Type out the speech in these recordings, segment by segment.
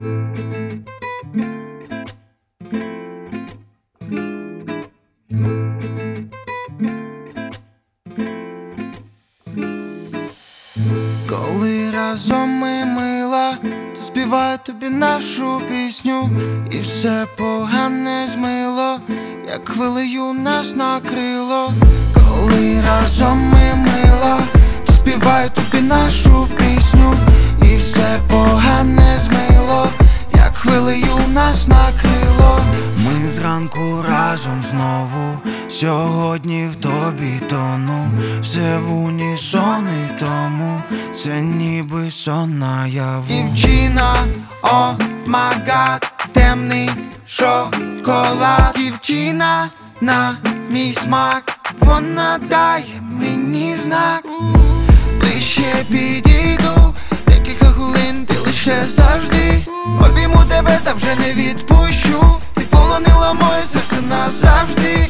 Коли разом ми мила, то співаю тобі нашу пісню, і все погане змило, як хвилею нас накрило. Коли разом ми мила, то співаю тобі нашу пісню, і все погане змило, як хвилею нас накрило. Ми зранку разом знову, сьогодні в тобі тону, все в унісон, і тому це ніби сон наяву. Дівчина, о май гад, темний шоколад. Дівчина на мій смак, вона дає мені знак. Ближче підійду, декілька хвилин, ти лише завжди. Обійму тебе та вже не відпущу, ти полонила моє серце назавжди.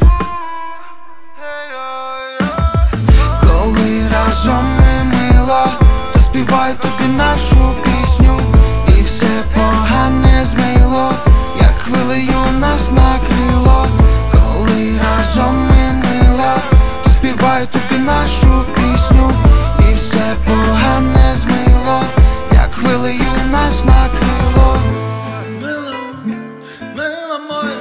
Коли разом ми мила, то співаю тобі нашу пісню, і все погане змило, як хвилею нас накрило. Коли разом ми мила, то співаю тобі нашу пісню, і все погане змило, як хвилею нас накрило. Мила, мила моя,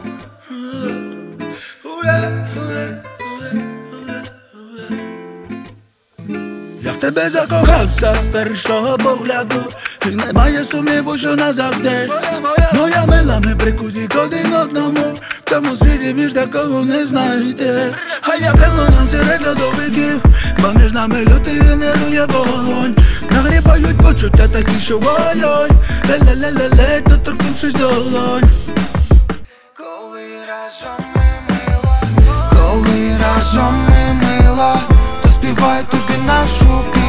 Я в тебе закохався з першого погляду, і немає сумніву, що назавжди. Моя мила, ми прикуті один одному, в цьому світі більш такого не знайти. А я певно нам серед льодовиків, бо між нами лютий генерує вогонь. Нагрібають почуття такі, що ой-ой, ле-ле-ле-ле-ле, доторкнувшись долонь. Коли разом ми мила, коли разом ми мила, то співаю тобі нашу пісню.